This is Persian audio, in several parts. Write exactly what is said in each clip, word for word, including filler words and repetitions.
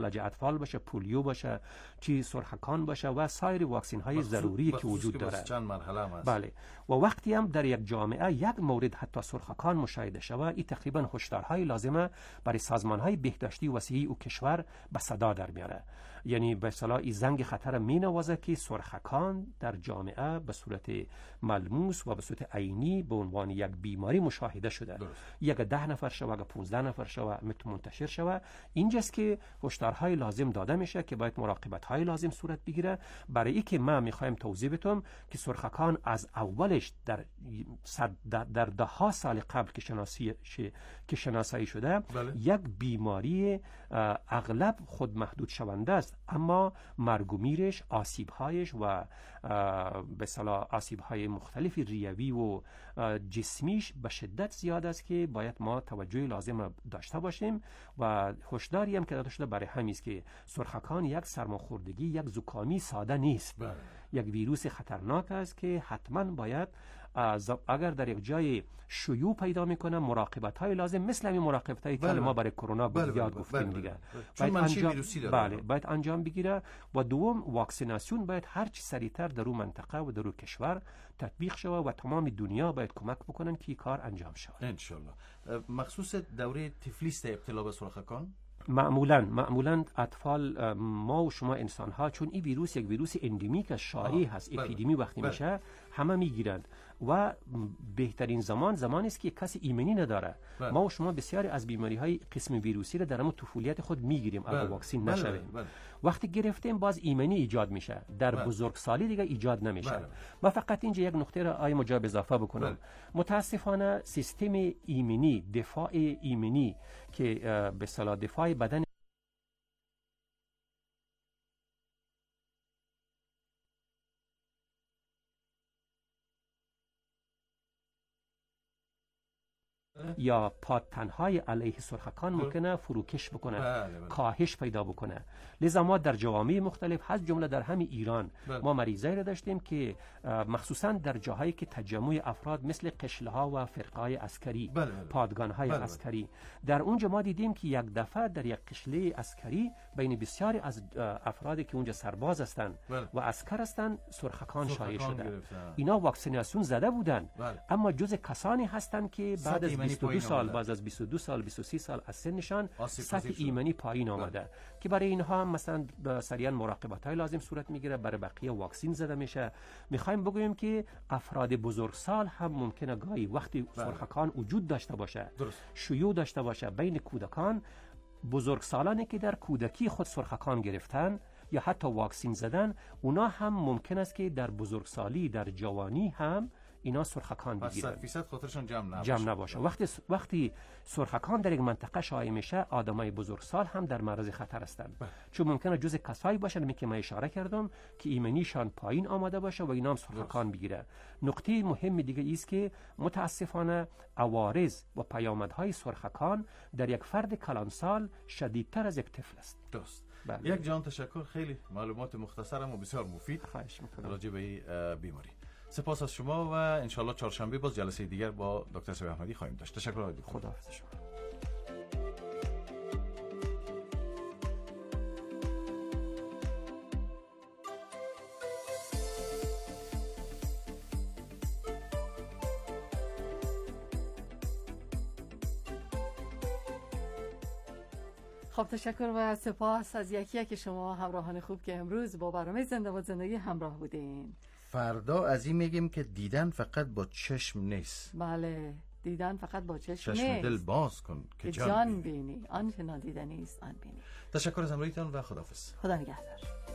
فلج اطفال باشه، پولیو باشه، چی سرخکان باشه و سایر واکسین های ضروری که وجود داره. چند مرحله هم هست. بله. و وقتی هم در یک جامعه یک مورد حتی سرخکان مشاهده شود، این تقریبا هشدارهای لازمه برای سازمان های بهداشتی وسیعی و کشور به صدا در میاره. یعنی به اصطلاح این زنگ خطر می نوازه که سرخکان در جامعه به صورت ملموس و به صورت عینی به عنوان یک بیماری مشاهده شده. درست. یک ده نفر شوه، یک پانزده نفر شوه، منتشر شوه. اینجاست که هشدارهای لازم داده میشه که باید مراقبت‌های لازم صورت بگیره. برای اینکه ما میخوایم توضیح بدم که سرخکان از اولش در در, در ده ها سال قبل که شناسی که شناسایی شده، بله. یک بیماری اغلب خود محدود شونده است، اما مرگ و میرش، آسیب‌هایش و به اصطلاح آسیب‌های مختلف ریوی و جسمیش به شدت زیاد است که باید ما توجه لازم داشته باشیم. و هشداری هم که داده شده برای همین است که سرخکان یک سرماخوردگی، یک زکامی ساده نیست. بله. یک ویروس خطرناک است که حتما باید اگر در یک جای شیوع پیدا میکنه مراقبت های لازم مثل همین مراقبت هایی که ما برای کرونا بله یاد بله گفتیم بله دیگه بله. چون منشأ ویروسی داره. بله باید انجام بگیره. و دوم واکسیناسیون باید هر چی سریعتر در اون منطقه و در اون کشور تطبیق شود و تمام دنیا باید کمک بکنن که این کار انجام شود ان شاء الله. مخصوص دوره تفلیس ابتلا به سرخکان معمولا معمولا اطفال، ما و شما انسان ها، چون این ویروس یک ویروس اندمیک شایع هست، اپیدمی وقتی بله. میشه همه میگیرند و بهترین زمان زمانی است که کسی ایمنی نداره. بله. ما و شما بسیاری از بیماری های قسم ویروسی را در همون طفولیت خود میگیریم اگر واکسین بله. نشویم. بله. بله. وقتی گرفتیم باز ایمنی ایجاد میشه، در بله. بزرگسالی دیگه ایجاد نمیشه. بله. ما فقط اینجا یک نکته را آی مجاب اضافه بکنم. بله. متاسفانه سیستم ایمنی، دفاع ایمنی که به اصطلاح دفاع بدن یا پادتنهای علیه سرخکان ممکنه فروکش بکنه، بله بله. کاهش پیدا بکنه. لذا ما در جوامع مختلف هست جمله در همین ایران بله. ما مریضایی را داشتیم که مخصوصا در جاهایی که تجمع افراد مثل قشله ها و فرقای عسکری بله بله. پادگان های بله عسکری بله. در اونجا ما دیدیم که یک دفعه در یک قشله عسکری بین بسیاری از افرادی که اونجا سرباز هستند بله. و عسکر هستند سرخکان شایع شده. گرفتن. اینا واکسیناسیون زده بودن بله. اما جز کسانی هستند که بعد از بیست و دو سال بعد از بیست و دو سال بیست و سه سال از سنشان سطح ایمنی پایین آمده بله. که برای اینها مثلا سریعا مراقبت های لازم صورت میگیره، برای بقیه واکسین زده میشه. میخوایم بگوییم که افراد بزرگسال هم ممکنه گاهی وقتی بله. سرخکان وجود داشته باشه، درست. شیوع داشته باشه بین کودکان، بزرگسالانی که در کودکی خود سرخکان گرفتن یا حتی واکسین زدن، اونا هم ممکن است که در بزرگسالی، در جوانی هم اینا سرخکان بگیرن. صد فیصد خاطرشان جمع نباشه. جمع نباشه. وقتی وقتی سرخکان در یک منطقه شایع میشه، آدمای بزرگسال هم در معرض خطر هستند. چون ممکنه جزء کسایی باشن که من اشاره کردم که ایمنیشان پایین آمده باشه و اینا هم سرخکان بگیره. نکته مهم دیگه است که متاسفانه عوارض و پیامدهای سرخکان در یک فرد کلانسال شدیدتر از یک طفل است. درست. بله. یک جان تشکر، خیلی معلومات مختصرم و بسیار مفید راجع به این بیماری. سپاس از شما و انشالله چهارشنبه باز جلسه دیگر با دکتر سوی احمدی خواهیم داشت. تشکر آقای دکتر. خداحافظ شما. خب تشکر و سپاس از یکی یکی شما همراهان خوب که امروز با برنامه زنده و زندگی همراه بودین. فردا از این میگیم که دیدن فقط با چشم نیست. بله، دیدن فقط با چشم, چشم نیست. دل باز کن که جان, جان بینی. بینی آنچه نادیدنی است آن بینی. تشکر از همراهیتان و خداحافظ. خدا نگهدار.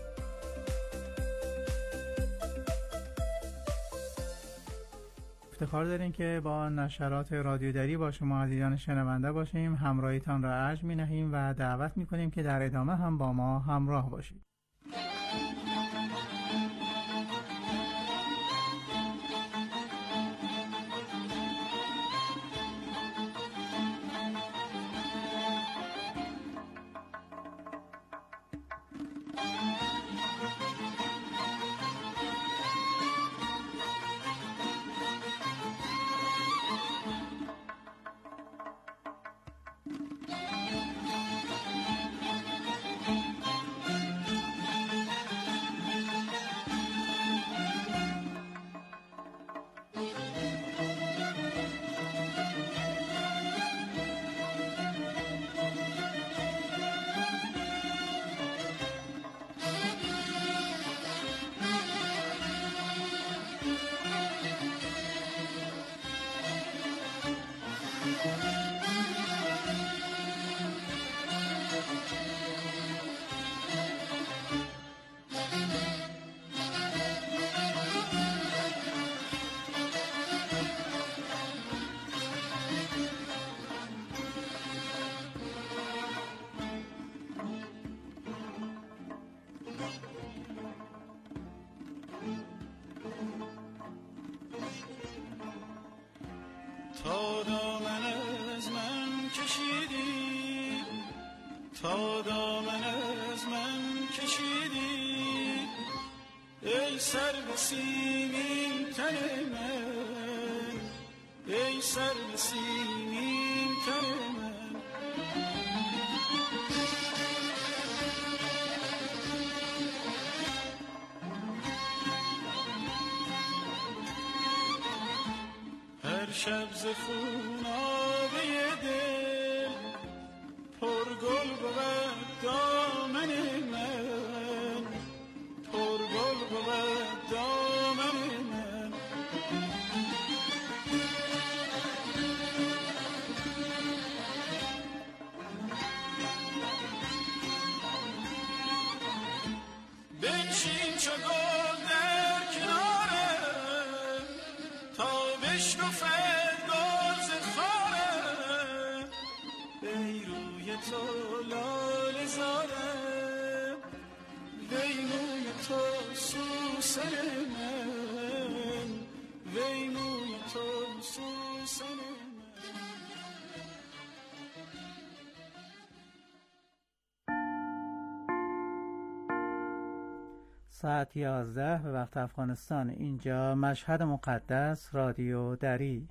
افتخار داریم که با نشرات رادیودری با شما عزیزان شنونده باشیم. همراهیتان را ارج می نهیم و دعوت می کنیم که در ادامه هم با ما همراه باشید. سیمین تن من، ای سر سیمین تن من. هر شب ز خونابه دل پر گل بود دامن من، پر گل بود دامن من. بنشین چو گل در کنارم تا بشکفد گل ز خارم، ای روی تو لاله زارم، وی موی تو سوسن من، وی موی تو سوسن من. ساعت یازده به وقت افغانستان. اینجا مشهد مقدس، رادیو دری.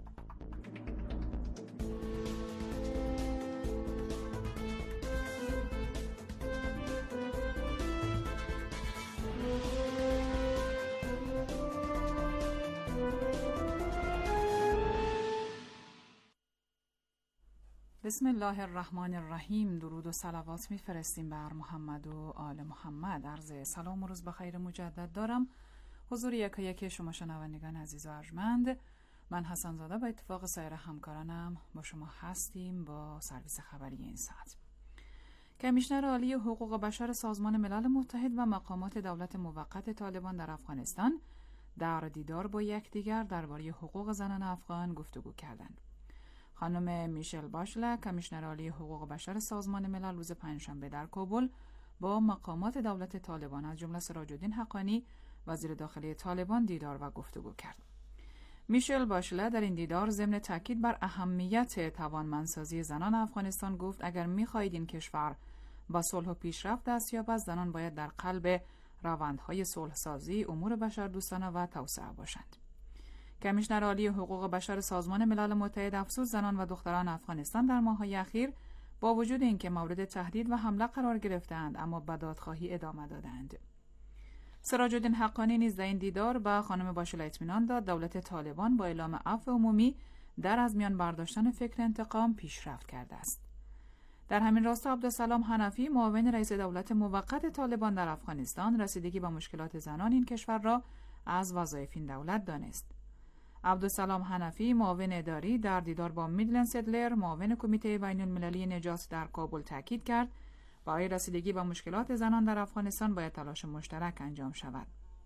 بسم الله الرحمن الرحیم. درود و صلوات میفرستیم بر محمد و آل محمد. عرض سلام و روز بخیر مجدد دارم حضور یکا یک شما شنوندگان عزیز و ارجمند. من حسن زاده به اتفاق سایر همکارانم با شما هستیم با سرویس خبری این ساعت. کمیشنر عالی حقوق بشر سازمان ملل متحد و مقامات دولت موقت طالبان در افغانستان در دیدار با یکدیگر درباره حقوق زنان افغان گفتگو کردند. خانم میشل باشله، کمیشنر عالی حقوق بشر سازمان ملل، روز پنجشنبه در کابل با مقامات دولت طالبان از جمله سراج الدین حقانی، وزیر داخلی طالبان، دیدار و گفتگو کرد. میشل باشله در این دیدار ضمن تاکید بر اهمیت توانمندسازی زنان افغانستان گفت اگر می‌خواهید این کشور با صلح و پیشرفت دست یابد، زنان باید در قلب روندهای صلح‌سازی، امور بشردوستانه و توسعه باشند. کمیشنر عالی حقوق بشر سازمان ملل متحد افزود زنان و دختران افغانستان در ماه‌های اخیر با وجود اینکه مورد تهدید و حمله قرار گرفتند اما به دادخواهی ادامه دادند. سراج الدین حقانی نیز در این دیدار به خانم باشله اطمینان داد دولت طالبان با اعلام عفو عمومی در از میان برداشتن فکر انتقام پیشرفت کرده است. در همین راستا عبدالسلام حنفی، معاون رئیس دولت موقت طالبان در افغانستان، رسیدگی به مشکلات زنان این کشور را از وظایف این دولت دانست. عبدالسلام حنفی، معاون اداری، در دیدار با میدلند سدلر، معاون کمیته بین المللی نجات در کابل، تاکید کرد برای رسیدگی به مشکلات زنان در افغانستان باید تلاش مشترک انجام شود.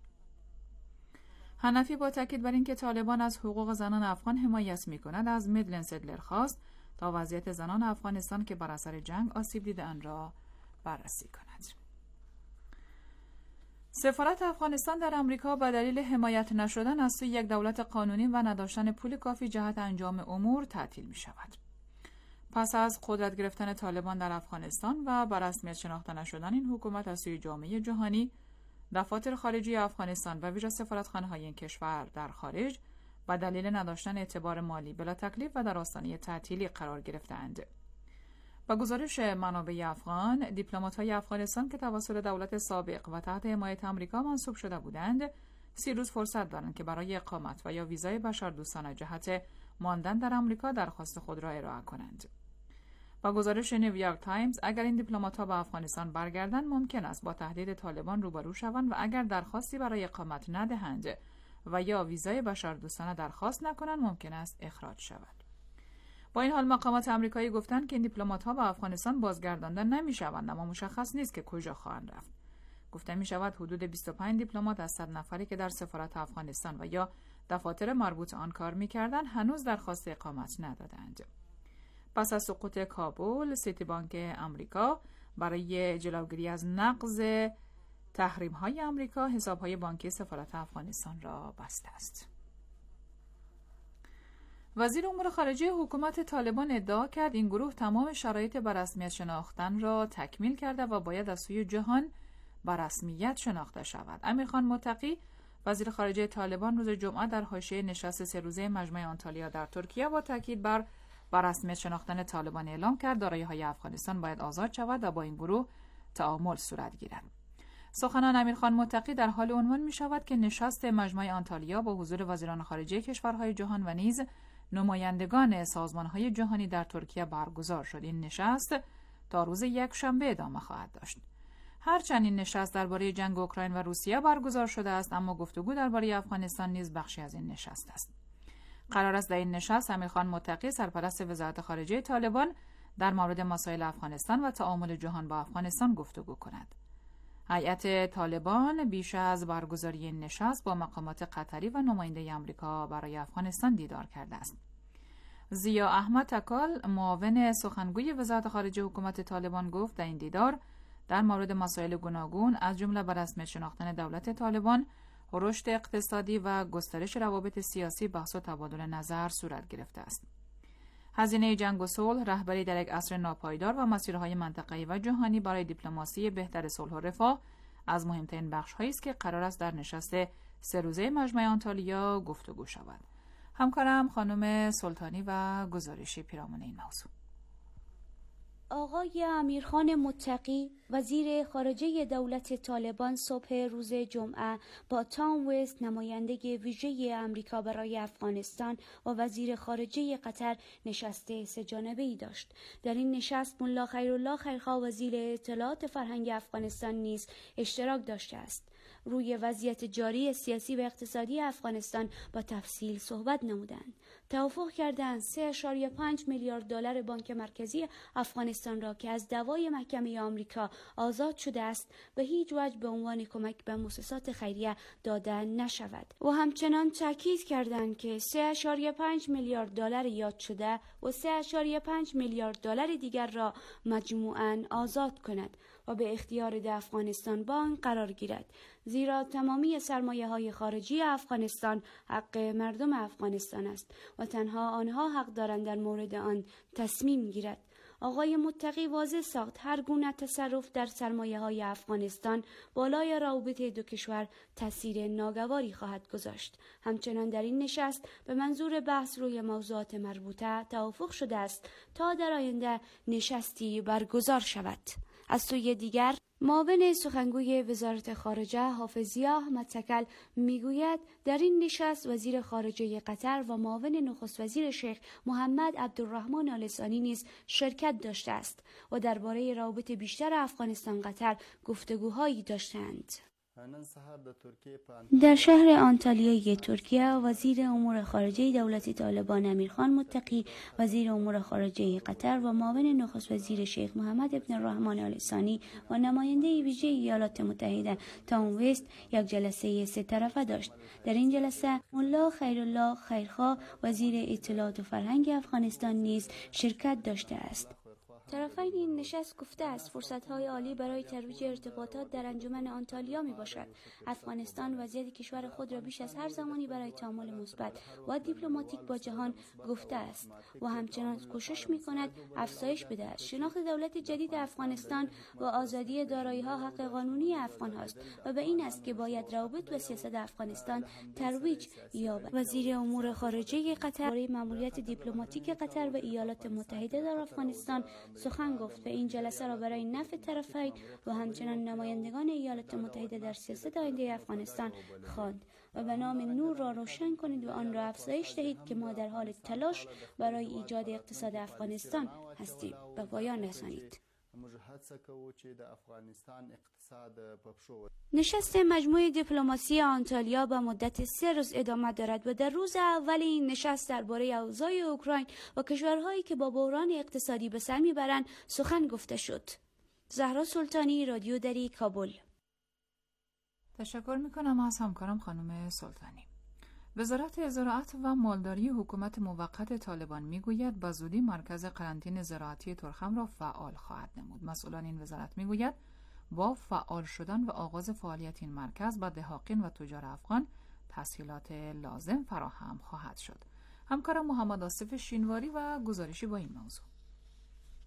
حنفی با تاکید بر اینکه طالبان از حقوق زنان افغان حمایت می‌کند، از میدلند سدلر خواست تا وضعیت زنان افغانستان که بر اثر جنگ آسیب دیده آن را بررسی کند. سفارت افغانستان در امریکا به دلیل حمایت نشدن از سوی یک دولت قانونی و نداشتن پول کافی جهت انجام امور تعطیل می شود. پس از قدرت گرفتن طالبان در افغانستان و بر رسمیت شناخته نشدن این حکومت از سوی جامعه جهانی، دفاتر خارجی افغانستان و ویژه سفارتخانه‌های این کشور در خارج به دلیل نداشتن اعتبار مالی بلا تکلیف و در آستانه تعطیلی قرار گرفتند. با گزارش منابع افغان، دیپلمات‌های افغانستان که توسط دولت سابق و تحت حمایت آمریکا منصوب شده بودند، سی روز فرصت دارند که برای اقامت و یا ویزای بشردوستانه جهت ماندن در آمریکا درخواست خود را ارائه کنند. با گزارش نیویورک تایمز، اگر این دیپلمات‌ها به افغانستان برگردند، ممکن است با تهدید طالبان روبرو شوند و اگر درخواستی برای اقامت ندهند و یا ویزای بشردوستانه درخواست نکنند، ممکن است اخراج شود. با این حال مقامات آمریکایی گفتند که این دیپلمات‌ها به افغانستان بازگردانده نمی‌شوند، اما مشخص نیست که کجا خواهند رفت. گفته می‌شود حدود بیست و پنج دیپلمات از صد نفری که در سفارت افغانستان و یا دفاتر مربوط آن کار می‌کردند هنوز درخواست اقامت ندادند. پس از سقوط کابل، سیتی بانک آمریکا برای جلوگیری از نقض تحریم‌های آمریکا حساب‌های بانکی سفارت افغانستان را بسته است. وزیر امور خارجه حکومت طالبان ادعا کرد این گروه تمام شرایط به رسمیت شناختن را تکمیل کرده و باید از سوی جهان به رسمیت شناخته شود. امیرخان متقی، وزیر خارجه طالبان روز جمعه در حاشیه نشست سه روزه مجمع آنتالیا در ترکیه با تاکید بر بر رسمیت شناختن طالبان اعلام کرد دارایی‌های افغانستان باید آزاد شود و با این گروه تعامل صورت گیرد. سخنان امیرخان متقی در حال عنوان می شود که نشست مجمع آنتالیا با حضور وزیران خارجه کشورهای جهان و نیز نمایندگان سازمانهای جهانی در ترکیه برگزار شد. این نشست تا روز یکشنبه ادامه خواهد داشت. هرچند این نشست درباره جنگ اوکراین و روسیه برگزار شده است، اما گفتگو درباره افغانستان نیز بخشی از این نشست است. قرار است در این نشست امیرخان متقی سرپرست وزارت خارجه طالبان در مورد مسائل افغانستان و تعامل جهان با افغانستان گفتگو کند. هیئت طالبان بیش از برگزاری این نشست با مقامات قطری و نماینده آمریکا برای افغانستان دیدار کرده است. ضیا احمد تکال، معاون سخنگوی وزارت خارجه حکومت طالبان، گفت در این دیدار در مورد مسائل گوناگون از جمله بر رسمیت شناختن دولت طالبان، رشد اقتصادی و گسترش روابط سیاسی بحث و تبادل نظر صورت گرفته است. هزینه جنگ و صلح، رهبری در یک عصر ناپایدار و مسیرهای منطقه‌ای و جهانی برای دیپلماسی بهتر صلح و رفاه از مهمترین بخش‌هایی است که قرار است در نشست سه روزه مجمع آنتالیا گفتگو شود. همکارم خانم سلطانی و گزارشی پیرامون این موضوع. آقای امیرخان متقی وزیر خارجه دولت طالبان صبح روز جمعه با تام وست نماینده ویژه آمریکا برای افغانستان و وزیر خارجه قطر نشست سه جانبه‌ای داشت. در این نشست ملا خیرالله خیرخواه وزیر اطلاعات فرهنگ افغانستان نیز اشتراک داشته است. روی وضعیت جاری سیاسی و اقتصادی افغانستان با تفصیل صحبت نمودند. توافق کردند سه ممیز پنج میلیارد دلار بانک مرکزی افغانستان را که از دوای محکمه آمریکا آزاد شده است به هیچ وجه به عنوان کمک به مؤسسات خیریه داده نشود و همچنان تاکید کردند که سه ممیز پنج میلیارد دلار یاد شده و سه ممیز پنج میلیارد دلار دیگر را مجموعاً آزاد کند و به اختیار ده افغانستان بانک قرار گیرد، زیرا تمامی سرمایه‌های خارجی افغانستان حق مردم افغانستان است و تنها آنها حق دارند در مورد آن تصمیم گیرد. آقای متقی واضح ساخت هر گونه تصرف در سرمایه‌های افغانستان بالای روابط دو کشور تاثیر ناگواری خواهد گذاشت. همچنان در این نشست به منظور بحث روی موضوعات مربوطه توافق شده است تا در آینده نشستی برگزار شود. از سوی دیگر معاون سخنگوی وزارت خارجه حافظیه احمد تکل میگوید در این نشست وزیر خارجه قطر و معاون نخست وزیر شیخ محمد عبدالرحمن آل ثانی نیز شرکت داشته است و درباره روابط بیشتر افغانستان قطر گفتگوهایی داشتند. در شهر آنتالیای ترکیه وزیر امور خارجه دولت طالبان امیرخان متقی، وزیر امور خارجه قطر و معاون نخست وزیر شیخ محمد ابن الرحمن آل ثانی و نماینده ویژه ایالات متحده تام وست یک جلسه سه طرفه داشت. در این جلسه ملا خیرالله خیرخواه وزیر اطلاعات و فرهنگ افغانستان نیز شرکت داشته است. طرفین این نشست گفته است فرصت‌های عالی برای ترویج ارتباطات در انجمن آنتالیا میباشد. افغانستان وضعیت کشور خود را بیش از هر زمانی برای تعامل مثبت و دیپلماتیک با جهان گفته است و همچنان کوشش می‌کند افزایش بدهد. شناخت دولت جدید افغانستان و آزادی دارایی‌ها حق قانونی افغان‌هاست و به این است که باید روابط و سیاست افغانستان ترویج یابد. وزیر امور خارجه قطر برای ماموریت دیپلماتیک قطر و ایالات متحده در افغانستان سخن گفت و این جلسه را برای نفع طرفین و همچنان نمایندگان ایالات متحده در سیاست آینده افغانستان خواند و به نام نور را روشن کنید و آن را افزایش دهید که ما در حال تلاش برای ایجاد اقتصاد افغانستان هستیم و پایان رسانید. نشست مجموعه دیپلماسی آنتالیا به مدت سه روز ادامه دارد و در روز اول این نشست درباره اوضاع اوکراین و کشورهایی که با بحران اقتصادی به سر میبرند سخن گفته شد. زهرا سلطانی، رادیو دری، کابل. تشکر میکنم از همکارم خانم سلطانی. وزارت زراعت و مالداری حکومت موقت طالبان میگوید به زودی مرکز قرنطینه زراعتی ترخم را فعال خواهد نمود. مسئولان این وزارت میگوید با فعال شدن و آغاز فعالیت این مرکز به دهاقین و تجار افغان تسهیلات لازم فراهم خواهد شد. همکارم محمد آصف شینواری و گزارشی با این موضوع.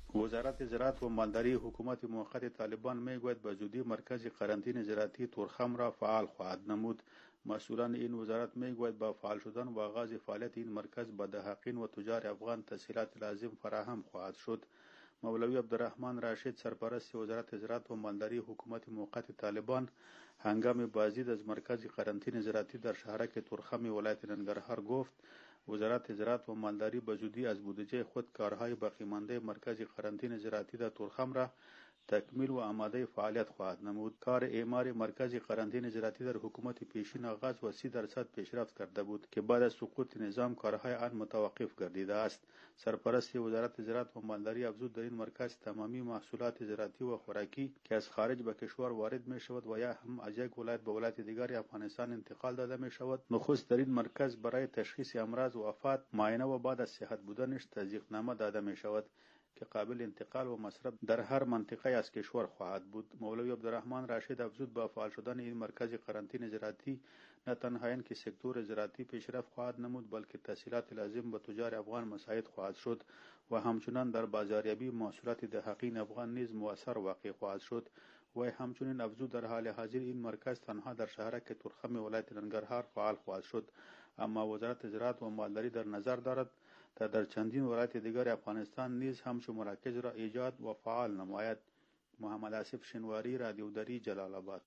وزارت زراعت و مالداری حکومت موقت طالبان میگوید به زودی مرکز قرنطینه زراعتی تورخم را فعال خواهد نمود. مسئولان این وزارت میگوید با فعال شدن و آغاز فعالیت این مرکز به دهقین و تجار افغان تسهیلات لازم فراهم خواهد شد. مولوی عبدالرحمن راشد سرپرست وزارت زراعت و مالداری حکومت موقت طالبان هنگام بازدید از مرکز قرنطینه زراعتی در شهرک تورخم ولایت ننگرهار گفت وزارت زراعت و مالداری به زودی از بودجه خود کارهای باقی مانده مرکز قرنطینه زراعتی در تورخم را تکمیل و آماده فعالیت خواهد نمود. کار اعمار مرکز قرنطینه زراعتی در حکومت پیشین آغاز و سی درصد پیشرفت کرده بود که بعد از سقوط نظام کارهای آن متوقف گردیده است. سرپرست وزارت زراعت و مالداری افزود در این مرکز تمامی محصولات زراعتی و خوراکی که از خارج به کشور وارد می شود و یا هم از یک ولایت به ولایت دیگری افغانستان انتقال داده می شود نخست در این مرکز برای تشخیص امراض و آفات معاینه و بعد از صحت بودنش تصدیقنامه داده می شود که قابل انتقال و مصرف در هر منطقه از کشور خواهد بود. مولوی عبدالرحمن راشد افزود با فعال شدن این مرکز قرنطینه زراعتی نه تنها این که سکتور زراعتی پیشرفت خواهد نمود بلکه تسهیلات لازم به تجار افغان مساعد خواهد شد و همچنان در بازاریابی محصولات دهقین افغان نیز مؤثر واقع خواهد شد. و همچنین افزود در حال حاضر این مرکز تنها در شهرک تورخم ولایت ننگرهار فعال خواهد شد، اما وزارت زراعت و مالداری در نظر دارد تا در چندین ولایت دیگر افغانستان نیز همچون مراکز را ایجاد و فعال نماید. محمد آصف شنواری، رادیو دری، جلال آباد.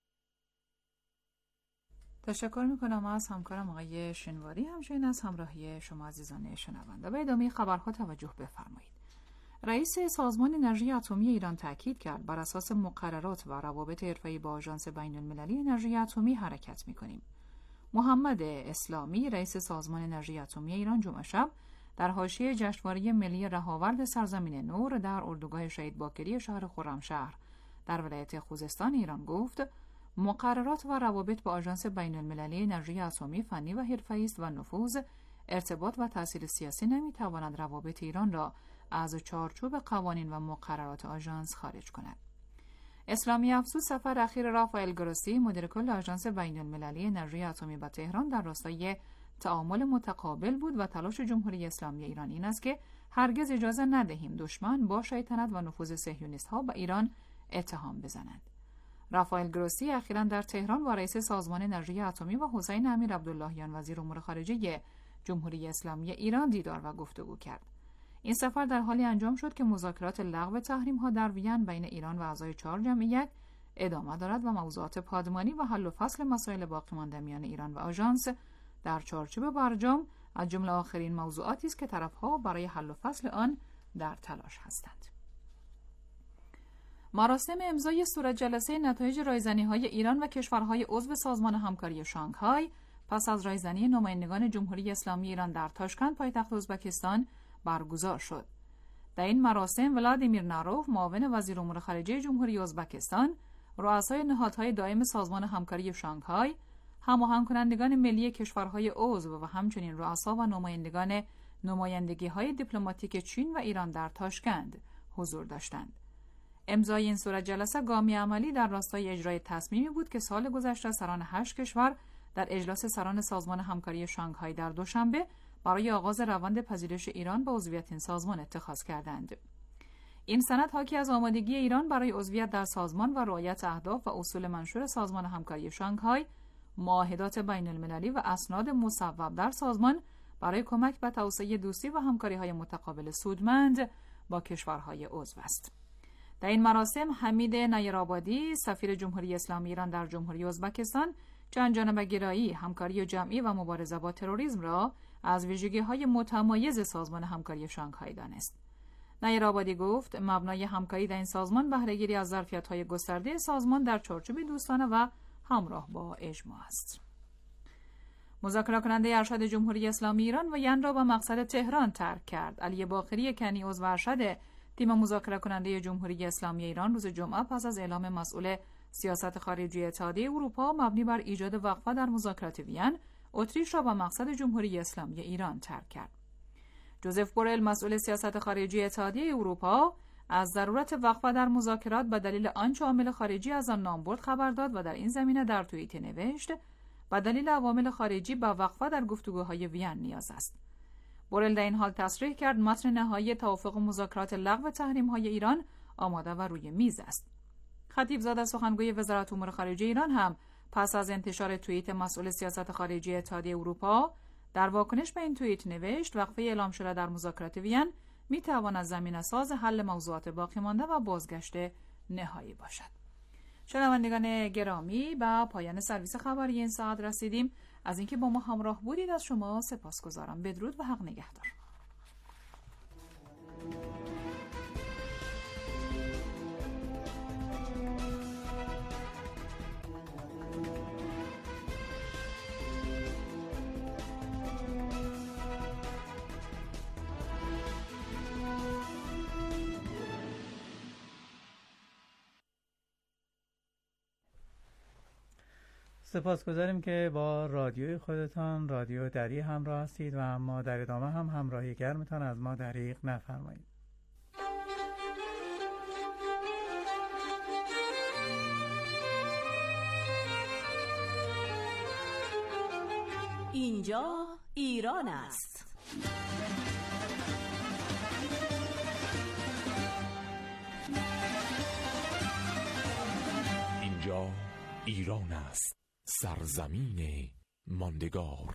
تشکر میکنم از همکارم آقای شنواری، همچنین از همراهی شما عزیزان شنونده. به ادامه خبرها توجه بفرمایید. رئیس سازمان انرژی اتمی ایران تاکید کرد بر اساس مقررات و روابط حرفه‌ای با آژانس بین‌المللی انرژی اتمی حرکت میکنیم. محمد اسلامی، رئیس سازمان انرژی اتمی ایران، جمعه شب در حاشیه جشنواره ملی رهاورد سرزمین نور در اردوگاه شهید باکری شهر خرمشهر در ولایت خوزستان ایران گفت مقررات و روابط با آژانس بین‌المللی انرژی اتمی فنی و حرفه‌ای است و نفوذ، ارتباط و تأثیر سیاسی نمی‌تواند روابط ایران را از چارچوب قوانین و مقررات آژانس خارج کند. اسلامی افزود سفر اخیر رافائل گروسی، مدیر کل آژانس بین‌المللی انرژی اتمی به تهران در راستای تعامل متقابل بود و تلاش جمهوری اسلامی ایران این است که هرگز اجازه ندهیم دشمن با شیطنت و نفوذ صهیونیست‌ها به ایران اتهام بزنند. رافائل گروسی اخیراً در تهران با رئیس سازمان انرژی اتمی و حسین امیر عبداللهیان وزیر امور خارجه جمهوری اسلامی ایران دیدار و گفتگو کرد. این سفر در حالی انجام شد که مذاکرات لغو تحریم‌ها در وین بین ایران و اعضای چهار جمعیت ادامه دارد و موضوعات پادمانی و حل و فصل مسائل باقی مانده میان ایران و آژانس در چارچوب برجام از جمله آخرین موضوعاتی است که طرف‌ها برای حل و فصل آن در تلاش هستند. مراسم امضای صورت جلسه نتایج رایزنی‌های ایران و کشورهای عضو سازمان همکاری شانگهای پس از رایزنی نمایندگان جمهوری اسلامی ایران در تاشکند پایتخت ازبکستان برگزار شد. در این مراسم ولادیمیر ناروف، معاون وزیر امور خارجه جمهوری ازبکستان، رؤسای نهادهای دائم سازمان همکاری شانگهای، هماهنگ کنندگان ملی کشورهای عضو و همچنین رؤسا و نمایندگان نمایندگی‌های دیپلماتیک چین و ایران در تاشکند حضور داشتند. امضای این صورت جلسه گامی عملی در راستای اجرای تصمیمی بود که سال گذشته سران هشت کشور در اجلاس سران سازمان همکاری شانگهای در دوشنبه برای آغاز روند پذیرش ایران به عضویت این سازمان اتخاذ کردند. این سند حاکی از آمادگی ایران برای عضویت در سازمان و رعایت اهداف و اصول منشور سازمان همکاری شانگهای، معاهدات بین المللی و اسناد مصوب در سازمان برای کمک به توسعه دوستی و همکاری‌های متقابل سودمند با کشورهای عضو است. در این مراسم حمید نیرآبادی، سفیر جمهوری اسلامی ایران در جمهوری ازبکستان، چند جانبه گرایی، همکاری جمعی و مبارزه با تروریسم را از ویژگی‌های متمایز سازمان همکاری شانگهای دانست. نیرآبادی گفت مبنای همکاری در این سازمان بهره‌گیری از ظرفیت‌های گسترده سازمان در چارچوب دوستانه و همراه با اجماع است. مذاکره کننده ارشد جمهوری اسلامی ایران و ین را به مقصد تهران ترک کرد. علی باقری کنی عضو ارشد تیم مذاکره کننده جمهوری اسلامی ایران روز جمعه پس از اعلام مسئول سیاست خارجی اتحادیه اروپا مبنی بر ایجاد وقفه در مذاکرات وین، اتریش را به مقصد جمهوری اسلامی ایران ترک کرد. جوزف بورل، مسئول سیاست خارجی اتحادیه اروپا، از ضرورت وقفه در مذاکرات به دلیل آنچه عامل خارجی از آن نام برد خبر داد و در این زمینه در توییت نوشت به دلیل عوامل خارجی به وقفه در گفتگوهای وین نیاز است. بورل در این حال تصریح کرد متن نهایی توافق و مذاکرات لغو تحریم‌های ایران آماده و روی میز است. خطیبزاده سخنگوی وزارت امور خارجه ایران هم پس از انتشار توییت مسئول سیاست خارجی اتحادیه اروپا در واکنش به این توییت نوشت وقفه اعلام شده در مذاکرات وین میتواند زمینه‌ساز حل موضوعات باقی مانده و بازگشت نهایی باشد. شنوندگان گرامی، به پایان سرویس خبری این ساعت رسیدیم. از اینکه با ما همراه بودید از شما سپاسگزارم. بدرود و حق نگهدار. سپاسگزاریم که با رادیوی خودتان رادیو دری همراه هستید و اما در ادامه هم همراهی گرمتان از ما دریغ نفرمایید. اینجا ایران است. اینجا ایران است، سرزمین ماندگار.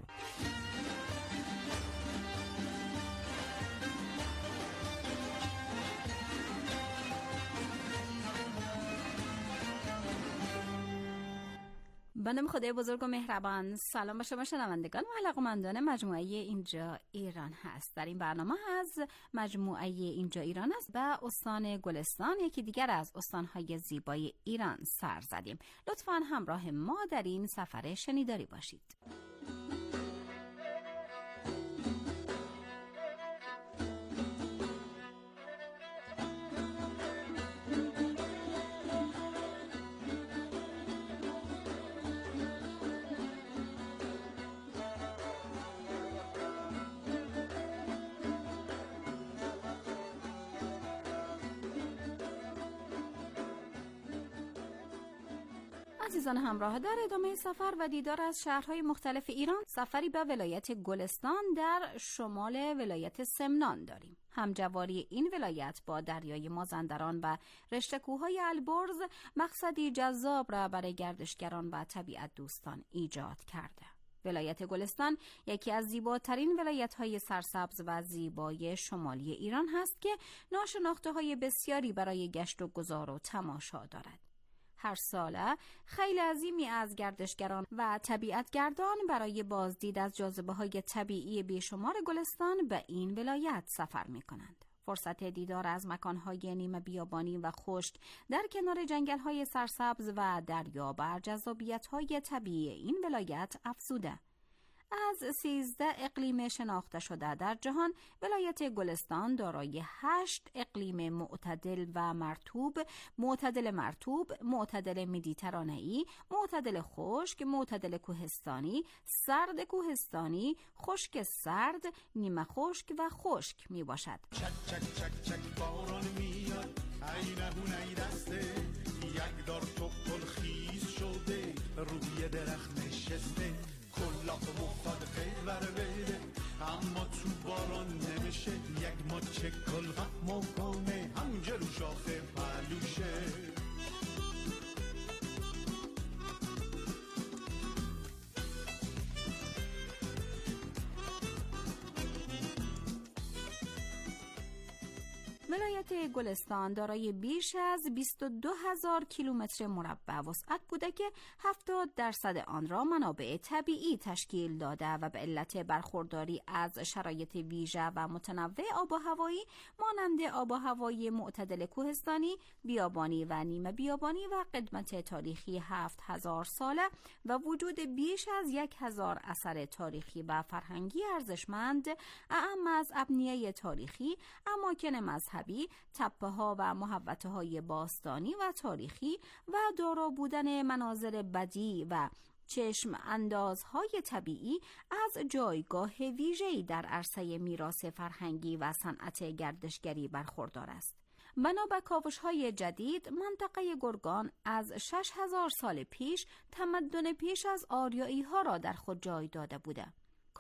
به نام خدای بزرگ و مهربان. سلام به شما شنوندگان و علاقه‌مندان مجموعه اینجا ایران هست. در این برنامه از مجموعه اینجا ایران است به استان گلستان، یکی دیگر از استان‌های زیبای ایران سر زدیم. لطفاً همراه ما در این سفر شنیداری باشید. عزیزان همراه، در ادامه سفر و دیدار از شهرهای مختلف ایران سفری به ولایت گلستان در شمال ولایت سمنان داریم. همجواری این ولایت با دریای مازندران و رشته کوههای البرز مقصدی جذاب را برای گردشگران و طبیعت دوستان ایجاد کرده. ولایت گلستان یکی از زیباترین ولایت‌های سرسبز و زیبای شمالی ایران هست که ناشناخته‌های بسیاری برای گشت و گذار و تماشا دارد. هر ساله خیلی عظیمی از گردشگران و طبیعتگردان برای بازدید از جاذبه‌های طبیعی بیشمار گلستان به این ولایت سفر می‌کنند. فرصت دیدار از مکان‌های نیمه بیابانی و خشک در کنار جنگل‌های سرسبز و دریا بر جذابیت‌های طبیعی این ولایت افزوده. از سیزده اقلیم شناخته شده در جهان، ولایت گلستان دارای هشت اقلیم معتدل و مرطوب، معتدل مرطوب، معتدل مدیترانه‌ای، معتدل خشک، معتدل کوهستانی، سرد کوهستانی، خشک سرد، نیمه خشک و خشک می باشد. چک چک چک چک باران میاد، ای نبون ای دسته، یک دار تو پل خیز شده، روی درخت نشسته، کلاق مفتاد خیل بر بده، اما تو باران نمیشه، یک ماچه کلغم مکنه، همونجا رو شاخه پلوشه. ولایت گلستان دارای بیش از بیست و دو هزار کیلومتر مربع وسعت بوده که هفتاد درصد آن را منابع طبیعی تشکیل داده و به علت برخورداری از شرایط ویژه و متنوع آب و هوایی مانند آب و هوایی معتدل کوهستانی، بیابانی و نیمه بیابانی و قدمت تاریخی هفت هزار ساله و وجود بیش از یک هزار اثر تاریخی و فرهنگی ارزشمند، اعم از ابنیه تاریخی، اماکن مذهبی، تپه ها و محوطه های باستانی و تاریخی و دارا بودن مناظر بدیع و چشم اندازهای طبیعی از جایگاه ویژه‌ای در عرصه میراث فرهنگی و صنعت گردشگری برخوردار است. بنا به کاوش‌های جدید، منطقه گرگان از شش هزار سال پیش تمدن پیش از آریایی ها را در خود جای داده بوده.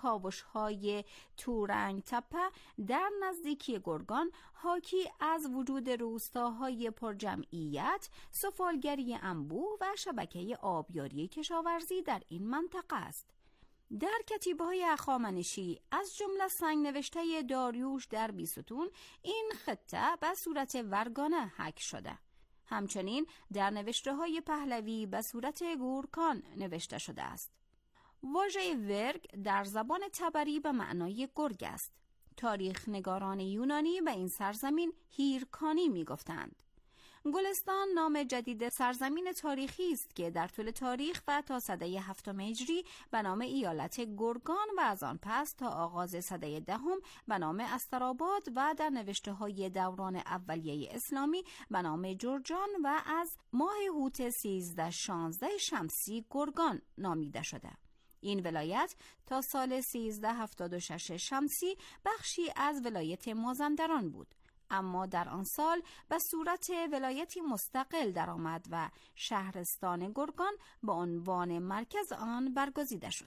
کاوش‌های تورنگ تپه در نزدیکی گرگان حاکی از وجود روستاهای پرجمعیت، سفالگری انبوه و شبکه آبیاری کشاورزی در این منطقه است. در کتیبه‌های هخامنشی از جمله سنگ نوشته داریوش در بیستون این خطه به صورت ورگانه حک شده. همچنین در نوشته‌های پهلوی به صورت گورکان نوشته شده است. واژه ورگ در زبان تبری به معنای گرگ است. تاریخ نگاران یونانی به این سرزمین هیرکانی می گفتند. گلستان نام جدید سرزمین تاریخی است که در طول تاریخ و تا سده هفتم هجری به نام ایالت گرگان و از آن پس تا آغاز سده دهم به نام استراباد و در نوشته‌های دوران اولیه اسلامی به نام جرجان و از ماه هوت سیزده شانزده شمسی گرگان نامیده شده. این ولایت تا سال سیزده هفتاد و شش شمسی بخشی از ولایت مازندران بود، اما در آن سال به صورت ولایتی مستقل درآمد و شهرستان گرگان به عنوان مرکز آن برگزیده شد.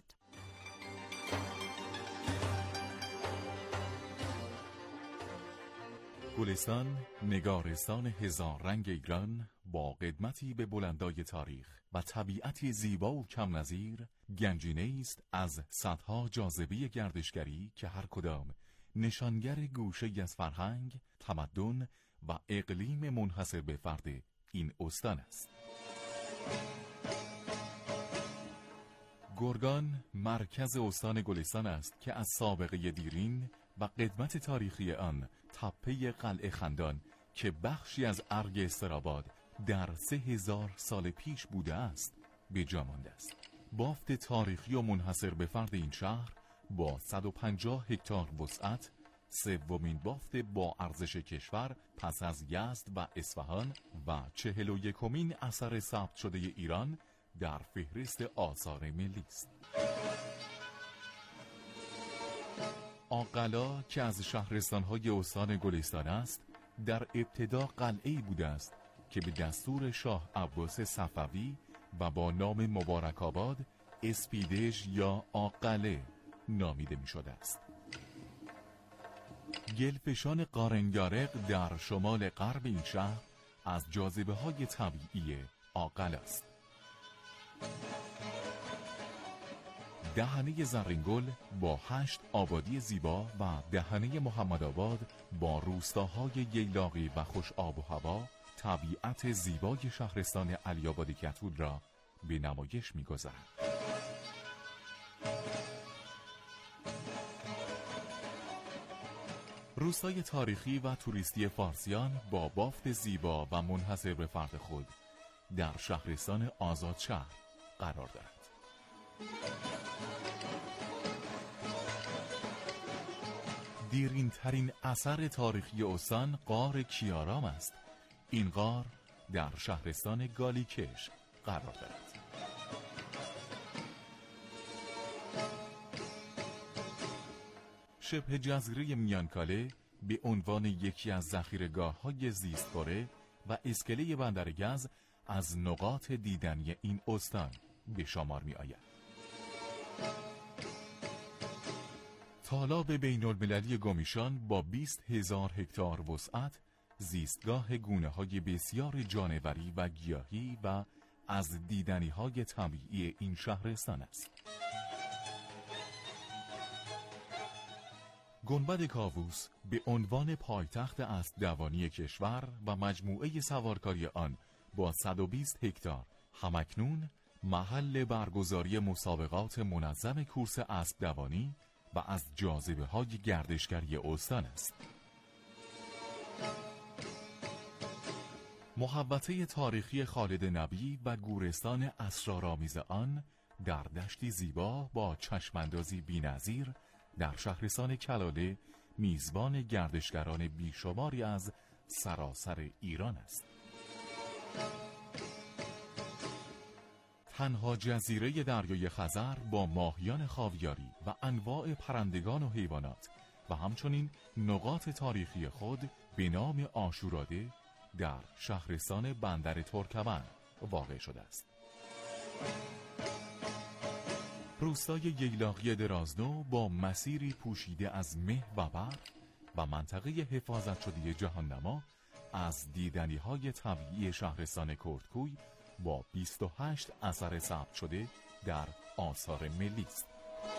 گلستان، نگارستان هزار رنگ ایران با قدمتی به بلندای تاریخ و طبیعتی زیبا و کم نظیر، گنجینه‌ای است از صدها جاذبه گردشگری که هر کدام نشانگر گوشه‌ای از فرهنگ، تمدن و اقلیم منحصر به فرد این استان است. گرگان مرکز استان گلستان است که از سابقه دیرین و قدمت تاریخی آن تپه قلعه خندان که بخشی از ارگ استراباد در سه هزار سال پیش بوده است به جا مانده است. بافت تاریخی و منحصر به فرد این شهر با صد و پنجاه هکتار وسعت سومین بافت با ارزش کشور پس از یزد و اصفهان و چهل و یکمین اثر ثبت شده ایران در فهرست آثار ملی است. آقلا که از شهرستان‌های استان گلستان است، در ابتدا قلعه‌ای بوده است که به دستور شاه عباس صفوی و با نام مبارک آباد اسپیدج یا آقله نامیده می شده است. گلفشان قارنگارق در شمال غرب این شهر از جاذبه های طبیعی آقله است. دهنه زرینگل با هشت آبادی زیبا و دهنه محمدآباد با روستاهای ییلاقی و خوش آب و هوا طبیعت زیبای شهرستان علی‌آباد کتول را به نمایش می‌گذارد. روستای تاریخی و توریستی فارسیان با بافت زیبا و منحصر به فرد خود در شهرستان آزادشهر قرار دارد. دیرین ترین اثر تاریخی استان غار کیارام است. این غار در شهرستان گالیکش قرار دارد. شبه جزیره میانکاله به عنوان یکی از ذخیره‌گاه‌های زیستگاره و اسکله بندرگز از نقاط دیدنی این استان به شمار می آید. تالاب بین المللی گمیشان با بیست هزار هکتار وسعت زیستگاه گونه‌های بسیار جانوری و گیاهی و از دیدنی‌های طبیعی این شهرستان است. گنبد کاووس به عنوان پایتخت اسب‌دوانی کشور و مجموعه سوارکاری آن با صد و بیست هکتار همکنون محل برگزاری مسابقات منظم کورس اسب‌دوانی و از جاذبه‌های گردشگری استان است. محوطه تاریخی خالد نبی و گورستان اسرارآمیز آن در دشتی زیبا با چشماندازی بی‌نظیر در شهرستان کلاله میزبان گردشگران بیشماری از سراسر ایران است. تنها جزیره دریای خزر با ماهیان خاویاری و انواع پرندگان و حیوانات و همچنین نقاط تاریخی خود به نام آشوراده در شهرستان بندر ترکمن واقع شده است. روستای ییلاقی درازنو با مسیری پوشیده از مه و برف و منطقه حفاظت شده جهاننما از دیدنی‌های طبیعی شهرستان کردکوی با بیست و هشت اثر ثبت شده در آثار ملی است.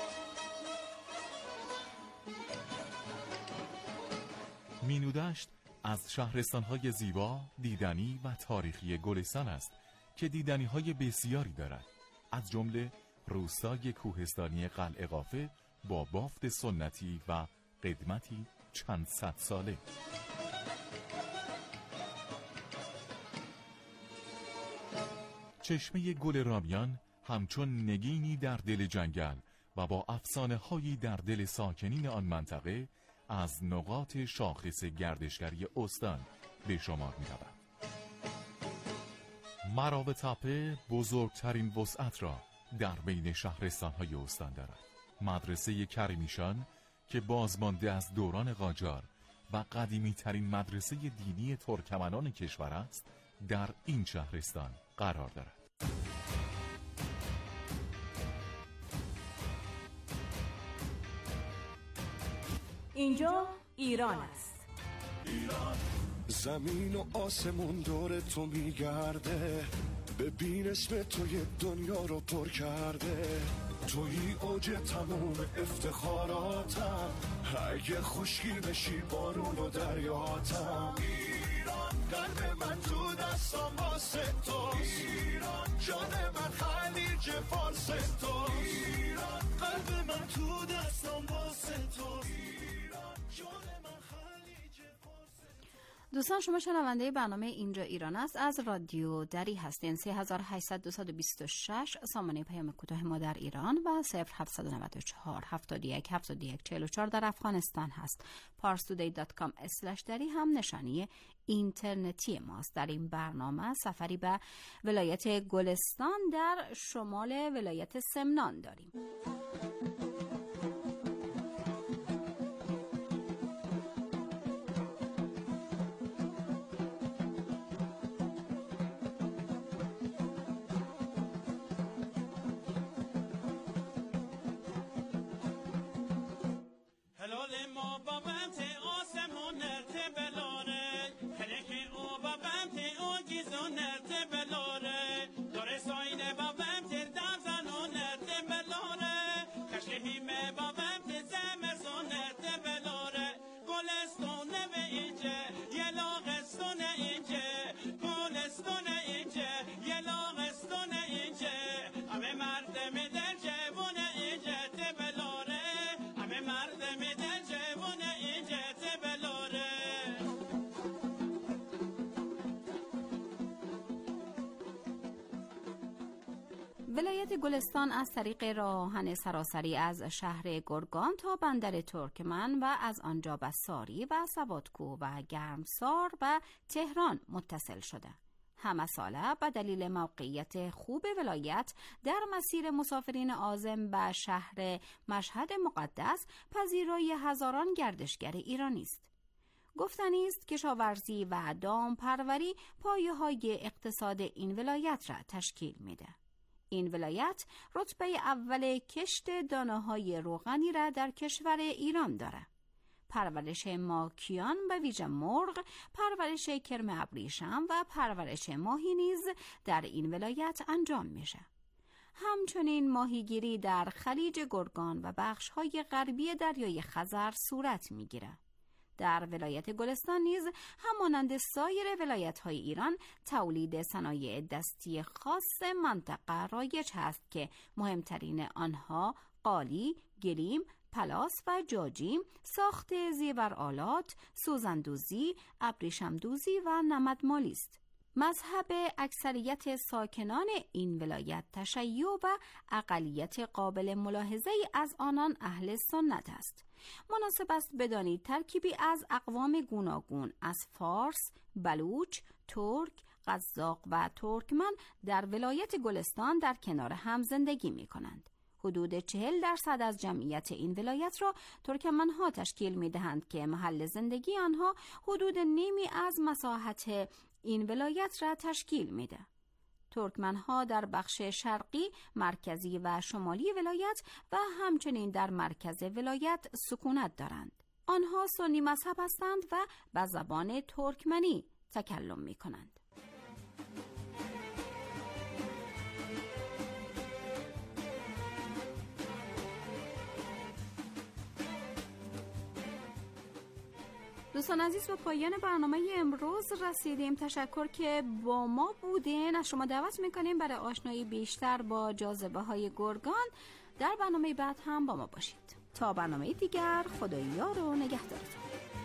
مینودشت از شهرستان‌های زیبا، دیدنی و تاریخی گلستان است که دیدنی‌های بسیاری دارد، از جمله روستای کوهستانی قلعه قافه با بافت سنتی و قدمتی چند صد ساله. چشمه گل رامیان همچون نگینی در دل جنگل و با افسانه هایی در دل ساکنین آن منطقه از نقاط شاخص گردشگری استان به شمار می رود. مراو تپه بزرگترین وسعت را در بین شهرستان‌های استان دارد. مدرسه کریمیشان که بازمانده از دوران قاجار و قدیمی ترین مدرسه دینی ترکمنان کشور است، در این شهرستان قرار دارد. اینجا ایران است. ایران زمین و آسمون دور تو میگرده، ببین اسم توی دنیا رو پر کرده، توی اوج تموم افتخاراتم، اگه خشکی بشی بارون و دریاتم. ایران قلب من تو دستم واسه توست، ایران جان من خلیج فارس توست، ایران قلب من تو دستم واسه توست، ایران جان من خلیج فارس. دوستان، شما شنونده برنامه اینجا ایران است از رادیو دری هستین. سه هزار و هشتصد و بیست و شش سامانه پیام کوتاه ما در ایران و صفر هفتصد و نود و چهار هفتاد و یک هفتاد و یک چهل و چهار در افغانستان هست. پارس تودی دات کام اسلش دری هم نشانی اینترنتی ماست. در این برنامه سفری به ولایت گلستان در شمال ولایت سمنان داریم. ولایت گلستان از طریق راهن سراسری از شهر گرگان تا بندر ترکمن و از آنجا به ساری و سوادکوه و گرمسار و تهران متصل شده. همه ساله به دلیل موقعیت خوب ولایت در مسیر مسافرین عازم به شهر مشهد مقدس پذیرای هزاران گردشگر ایرانی است. گفتنی است کشاورزی و دام پروری پایه‌های اقتصاد این ولایت را تشکیل میده. این ولایت رتبه اول کشت دانه‌های روغنی را در کشور ایران داره. پرورش ماکیان به ویژه مرغ، پرورش کرم ابریشم و پرورش ماهی نیز در این ولایت انجام میشه. همچنین ماهیگیری در خلیج گرگان و بخش‌های غربی دریای خزر صورت میگیره. در ولایت گلستان نیز همانند سایر ولایت‌های ایران تولید صنایع دستی خاص منطقه رایج هست که مهمترین آنها قالی، گلیم، پلاس و جاجیم، ساخت زیورآلات، سوزندوزی، ابریشمدوزی و نمدمالی است. مذهب اکثریت ساکنان این ولایت تشیع و اقلیت قابل ملاحظه از آنان اهل سنت است. مناسب است بدانید ترکیبی از اقوام گوناگون از فارس، بلوچ، ترک، قزاق و ترکمن در ولایت گلستان در کنار هم زندگی می کنند. حدود چهل درصد از جمعیت این ولایت را ترکمنها تشکیل می دهند که محل زندگی آنها حدود نیمی از مساحت این ولایت را تشکیل می ده. ترکمنها در بخش شرقی، مرکزی و شمالی ولایت و همچنین در مرکز ولایت سکونت دارند. آنها سنی مذهب هستند و به زبان ترکمنی تکلم می کنند. دوستان عزیز، به پایان برنامه امروز رسیدیم. تشکر که با ما بودین. از شما دعوت میکنیم برای آشنایی بیشتر با جاذبه های گرگان در برنامه بعد هم با ما باشید. تا برنامه دیگر، خداییار و نگهدارتون.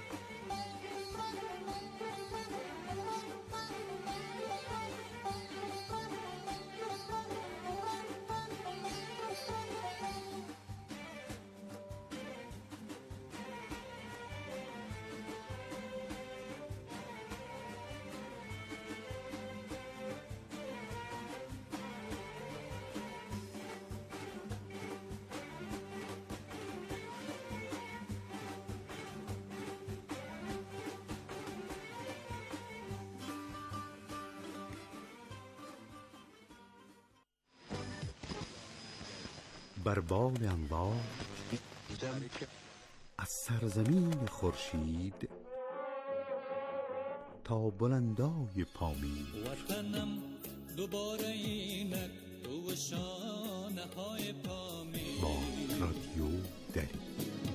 بر بال انوار از سرزمین خورشید تا بلندای پامین، وطنم دوباره اینک تو شانه های پامین. با رادیو دری.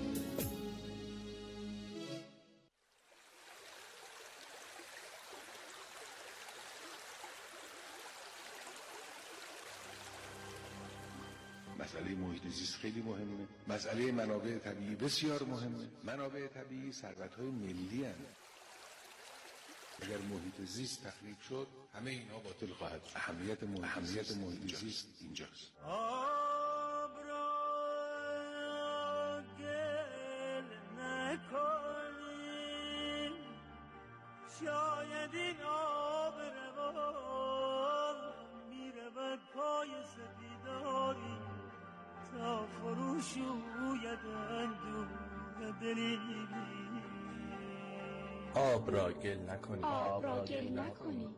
مسئله محیط زیست خیلی مهمه. مسئله منابع طبیعی بسیار مهمه. منابع طبیعی ثروت‌های ملی هستند. اگر محیط زیست تخریب شد، همه اینا باطل خواهد شد. اهمیت محیط, اهمیت محیط زیست اینجاست. آب را گل نکنیم، شاید این آب روان میره به پای سپیداری تا فروشوید اندوه دلی. آب را گل نکنی. آب را گل نکنی.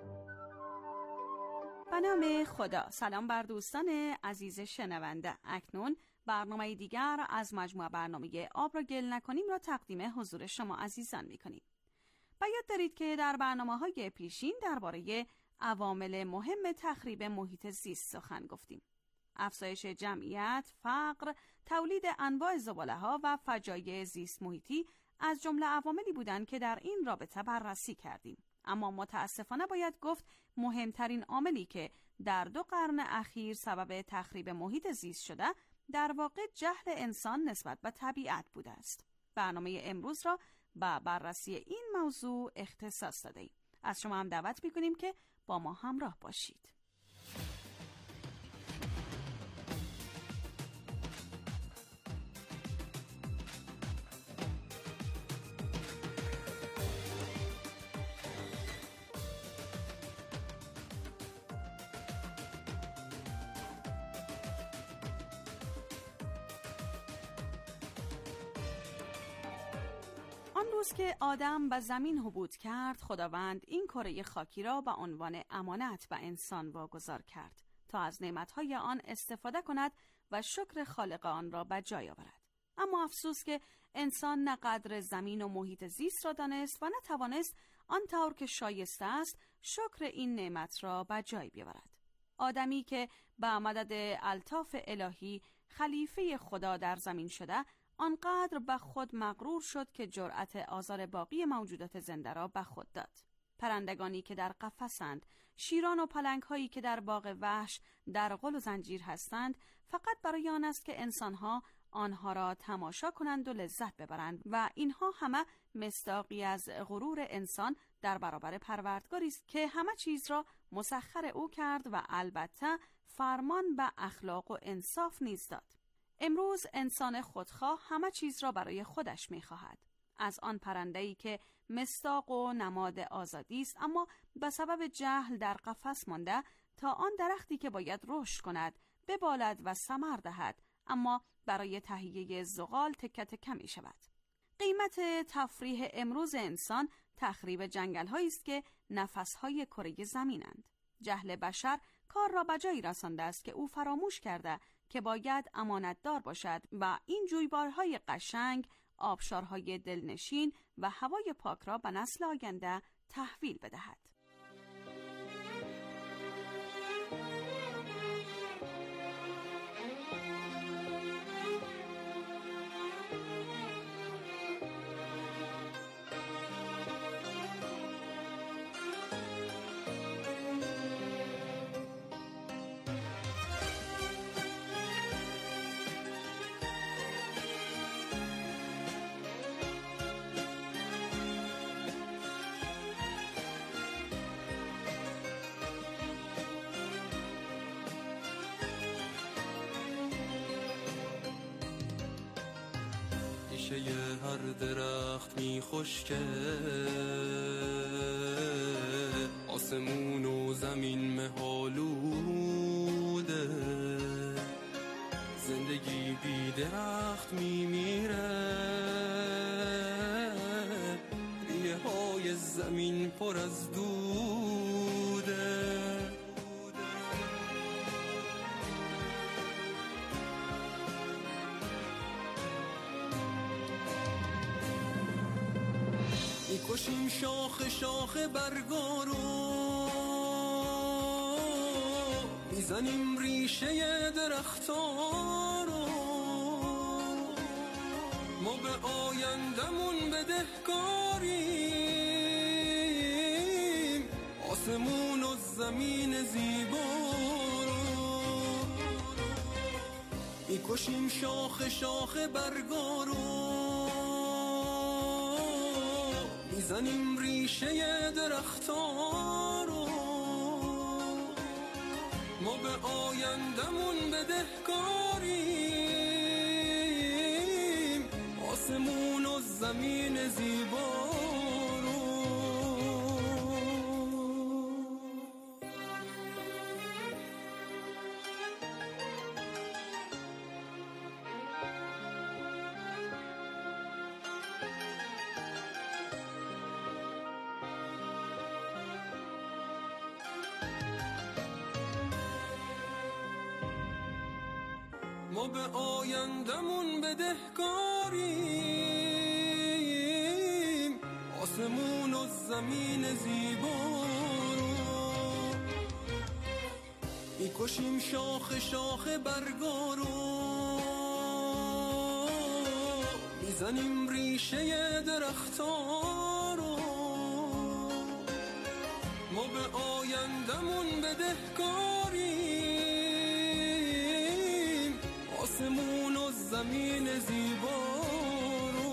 به نام خدا. سلام بر دوستان عزیز شنونده. اکنون برنامه دیگر از مجموعه برنامه آب را گل نکنیم را تقدیم حضور شما عزیزان می‌کنیم. و یاد دارید که در برنامه‌های پیشین درباره عوامل مهم تخریب محیط زیست سخن گفتیم. افزایش جمعیت، فقر، تولید انواع زباله‌ها و فجایع زیست محیطی از جمله عواملی بودند که در این رابطه بررسی کردیم. اما متاسفانه باید گفت مهمترین عاملی که در دو قرن اخیر سبب تخریب محیط زیست شده، در واقع جهل انسان نسبت به طبیعت بوده است. برنامه امروز را به بررسی این موضوع اختصاص دادیم. از شما هم دعوت می‌کنیم که با ما همراه باشید. آن روز که آدم به زمین هبوط کرد، خداوند این کره خاکی را به عنوان امانت به انسان واگذار کرد تا از نعمتهای آن استفاده کند و شکر خالق آن را به جای آورد. اما افسوس که انسان نه قدر زمین و محیط زیست را دانست و نتوانست آنطور که شایسته است شکر این نعمت را به جای بیاورد. آدمی که به مدد الطاف الهی خلیفه خدا در زمین شده، آنقدر به خود مغرور شد که جرأت آزار باقی موجودات زنده را به خود داد. پرندگانی که در قفسند، شیران و پلنگ‌هایی که در باغ وحش در غل و زنجیر هستند، فقط برای آن است که انسان‌ها آنها را تماشا کنند و لذت ببرند و اینها همه مصداقی از غرور انسان در برابر پروردگاری است که همه چیز را مسخر او کرد و البته فرمان به اخلاق و انصاف نیز داد. امروز انسان خودخواه همه چیز را برای خودش می‌خواهد. از آن پرنده‌ای که مصداق و نماد آزادی است اما به سبب جهل در قفس مانده، تا آن درختی که باید رشد کند، ببالد و ثمر دهد اما برای تهیه زغال تکه تکه می‌شود. قیمت تفریح امروز انسان تخریب جنگل‌هایی است که نفس‌های کره زمینند. جهل بشر کار را بجایی رسانده است که او فراموش کرده که باید امانتدار باشد و این جویبارهای قشنگ، آبشارهای دلنشین و هوای پاک را به نسل آینده تحویل بدهد. هر درخت می خشکه، آسمون و زمین مهالوده، زندگی بی درخت می میره، ریه های زمین پر از دوده. میکشیم شاخ شاخ برگارو، میزنیم ریشه درختارو، ما به آیندمون بدهکاریم، آسمون و زمین زیبا رو. میکشیم شاخ شاخ برگارو، میزنیم ریشه درختارو، ما به آیندمون بدهکاریم، آسمون و زمین زیبا رو. ما به آیندمون بدهکاریم، آسمون و زمین زیبا رو. میکشیم شاخ شاخ برگارو، میزنیم ریشه درختارو، ما به آیندمون بدهکاریم، آسمون و زمین زیبا رو.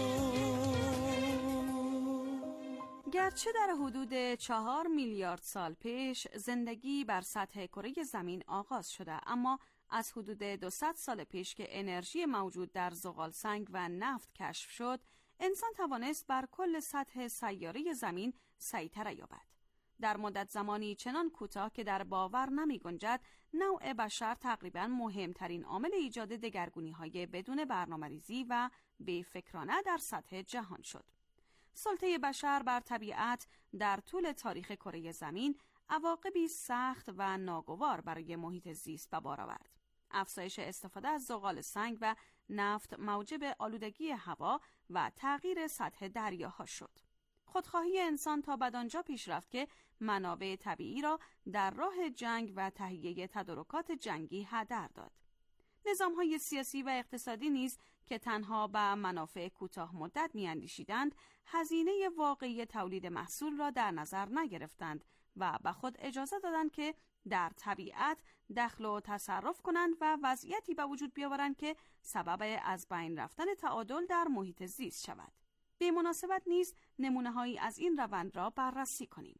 گرچه در حدود چهار میلیارد سال پیش زندگی بر سطح کره زمین آغاز شده، اما از حدود دویست سال پیش که انرژی موجود در زغالسنگ و نفت کشف شد، انسان توانست بر کل سطح سیاره زمین سیطره یابد. در مدت زمانی چنان کوتاه که در باور نمی گنجد، نوع بشر تقریباً مهمترین عامل ایجاد دگرگونی‌های بدون برنامه‌ریزی و بی‌فکرانه در سطح جهان شد. سلطه بشر بر طبیعت در طول تاریخ کره زمین عواقبی سخت و ناگوار برای محیط زیست به بار آورد. افزایش استفاده از زغال سنگ و نفت موجب آلودگی هوا و تغییر سطح دریاها شد. خودخواهی انسان تا بدانجا پیش رفت که منابع طبیعی را در راه جنگ و تهیه تدارکات جنگی هدر داد. نظام‌های سیاسی و اقتصادی نیز که تنها به منافع کوتاه مدت می‌اندیشیدند، هزینه واقعی تولید محصول را در نظر نگرفتند و به خود اجازه دادند که در طبیعت دخل و تصرف کنند و وضعیتی به وجود بیاورند که سبب از بین رفتن تعادل در محیط زیست شود. به مناسبت نیز نمونه‌هایی از این روند را بررسی کنیم.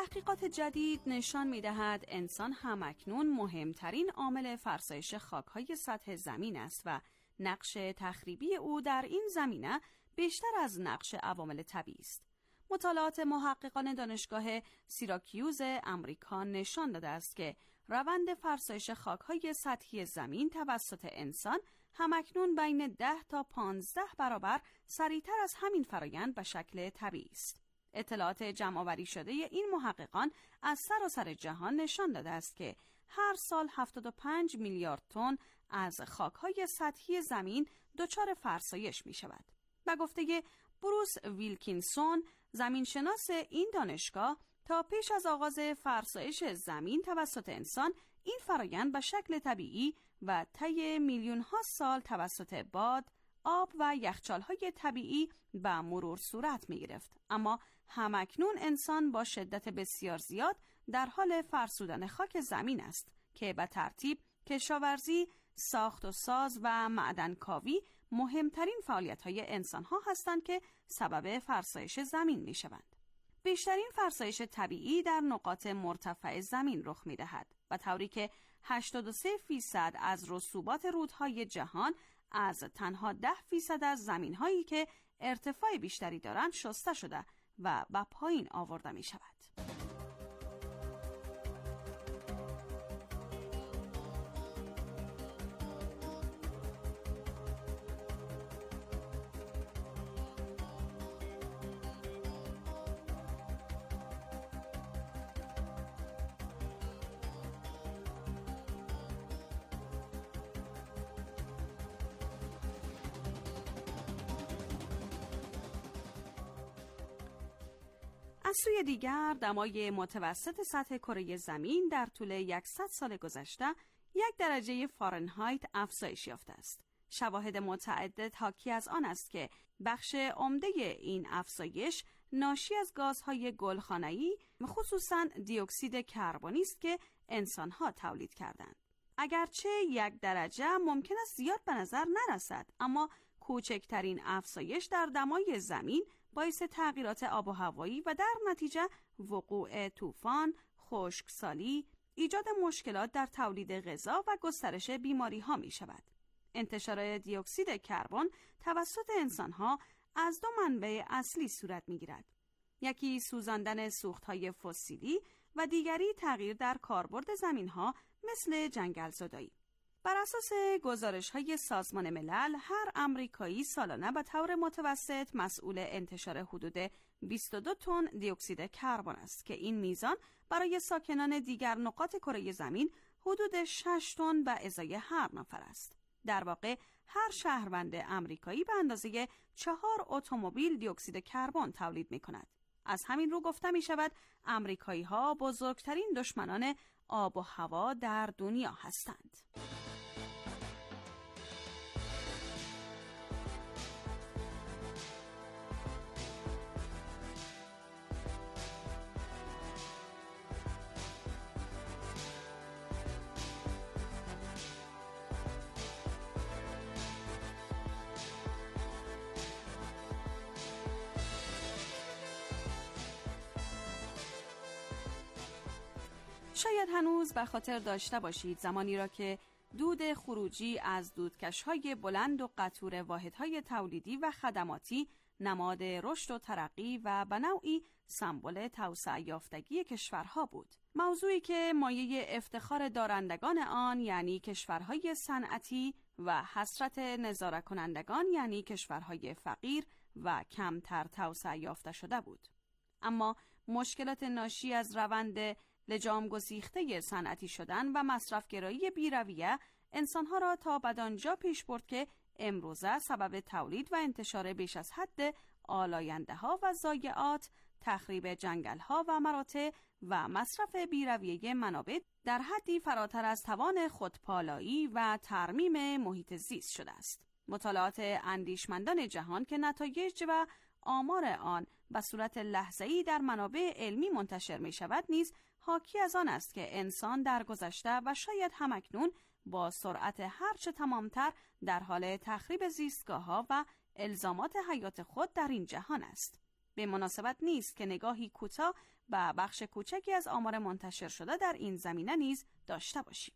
تحقیقات جدید نشان می‌دهد انسان همکنون مهمترین عامل فرسایش خاک‌های سطح زمین است و نقش تخریبی او در این زمینه بیشتر از نقش عوامل طبیعی است. مطالعات محققان دانشگاه سیراکیوز آمریکا نشان داده است که روند فرسایش خاک‌های سطحی زمین توسط انسان همکنون بین ده تا پانزده برابر سریعتر از همین فرایند به شکل طبیعی است. اطلاعات جمع‌آوری شده این محققان از سراسر جهان نشان داده است که هر سال هفتاد و پنج میلیارد تن از خاک‌های سطحی زمین دچار فرسایش می‌شود. به گفته بروس ویلکینسون، زمینشناس این دانشگاه، تا پیش از آغاز فرسایش زمین توسط انسان، این فرایند به شکل طبیعی و طی میلیون‌ها سال توسط باد، آب و یخچال‌های طبیعی به مرور صورت می‌گرفت. اما همکنون انسان با شدت بسیار زیاد در حال فرسودن خاک زمین است که به ترتیب کشاورزی، ساخت و ساز و معدنکاوی مهمترین فعالیت‌های انسان‌ها هستند که سبب فرسایش زمین می‌شوند. بیشترین فرسایش طبیعی در نقاط مرتفع زمین رخ می‌دهد و طوری که هشتاد و سه فیصد از رسوبات رودهای جهان از تنها ده فیصد از زمین‌هایی که ارتفاع بیشتری دارند شسته شده و به پایین آورده می‌شود. از سوی دیگر دمای متوسط سطح کره زمین در طول صد سال گذشته یک درجه فارنهایت افزایش یافته است. شواهد متعدد حاکی از آن است که بخش عمده این افزایش ناشی از گازهای گلخانه‌ای، خصوصاً دی اکسید کربنی است که انسان‌ها تولید کردند. اگرچه یک درجه ممکن است زیاد به نظر نرسد، اما کوچکترین افزایش در دمای زمین باعث تغییرات آب و هوایی و در نتیجه وقوع طوفان، خشکسالی، ایجاد مشکلات در تولید غذا و گسترش بیماری ها می شود. انتشار دی اکسید کربن توسط انسان ها از دو منبع اصلی صورت می گیرد. یکی سوزاندن سوخت های فسیلی و دیگری تغییر در کاربرد زمین ها مثل جنگل زدایی. بر اساس گزارش‌های سازمان ملل، هر آمریکایی سالانه به طور متوسط مسئول انتشار حدود بیست و دو تن دی اکسید کربن است که این میزان برای ساکنان دیگر نقاط کره زمین حدود شش تن به ازای هر نفر است. در واقع هر شهروند آمریکایی به اندازه چهار اتومبیل دی اکسید کربن تولید می‌کند. از همین رو گفته می‌شود آمریکایی‌ها بزرگترین دشمنان آب و هوا در دنیا هستند. شاید هنوز به خاطر داشته باشید زمانی را که دود خروجی از دودکش‌های بلند و قطور واحدهای تولیدی و خدماتی نماد رشد و ترقی و به نوعی سمبل توسعه یافتگی کشورها بود. موضوعی که مایه افتخار دارندگان آن یعنی کشورهای صنعتی و حسرت نظاره کنندگان یعنی کشورهای فقیر و کمتر توسعه یافته شده بود. اما مشکلات ناشی از روند لجام گسیخته صنعتی شدن و مصرفگرایی بی‌رویه انسانها را تا بدانجا پیش برد که امروزه سبب تولید و انتشار بیش از حد آلاینده‌ها و ضایعات، تخریب جنگل‌ها و مراتع و مصرف بی‌رویه منابع در حدی فراتر از توان خودپالایی و ترمیم محیط زیست شده است. مطالعات اندیشمندان جهان که نتایج و آمار آن به صورت لحظه‌ای در منابع علمی منتشر می شود نیز حاکی از آن است که انسان در گذشته و شاید همکنون با سرعت هرچه تمامتر در حال تخریب زیستگاه‌ها و الزامات حیات خود در این جهان است. به مناسبت نیست که نگاهی کوتاه و بخش کوچکی از آمار منتشر شده در این زمینه نیز داشته باشیم.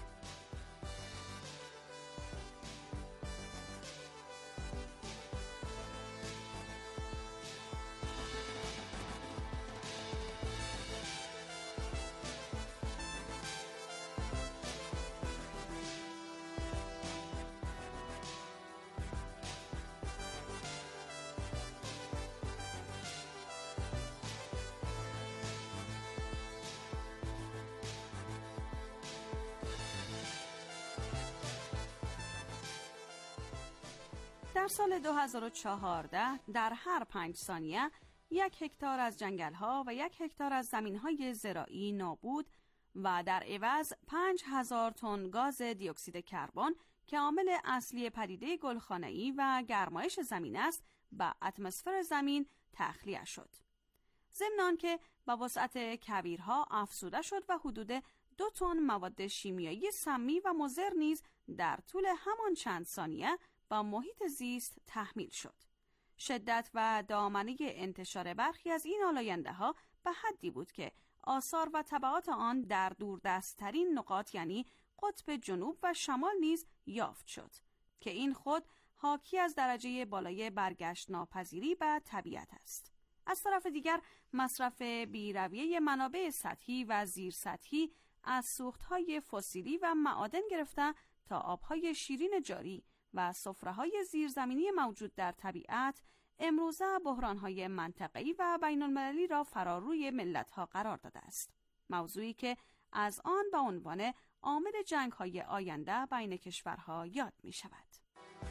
در سال دو هزار و چهارده در هر پنج ثانیه یک هکتار از جنگل‌ها و یک هکتار از زمین‌های زراعی نابود و در عوض پنج هزار تن گاز دی اکسید کربن که عامل اصلی پدیده گلخانه‌ای و گرمایش زمین است به اتمسفر زمین تخلیه شد. ضمن آنکه به وسعت کویرها افزوده شد و حدود دو تن مواد شیمیایی سمی و مضر نیز در طول همان چند ثانیه با محیط زیست تحمیل شد. شدت و دامنه انتشار برخی از این آلاینده ها به حدی بود که آثار و تبعات آن در دوردستترین نقاط یعنی قطب جنوب و شمال نیز یافت شد که این خود حاکی از درجه بالای برگشت ناپذیری به طبیعت است. از طرف دیگر مصرف بی‌رویه منابع سطحی و زیر سطحی از سوختهای فسیلی و معادن گرفته تا آبهای شیرین جاری و سفره‌های زیرزمینی موجود در طبیعت امروزه بحران‌های منطقه‌ای و بین‌المللی را فراروی ملت‌ها قرار داده است. موضوعی که از آن به عنوان عامل جنگ‌های آینده بین کشورها یاد می‌شود.